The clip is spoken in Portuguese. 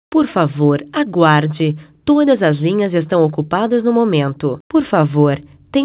Por favor, aguarde. Todas as linhas estão ocupadas no momento. Por favor,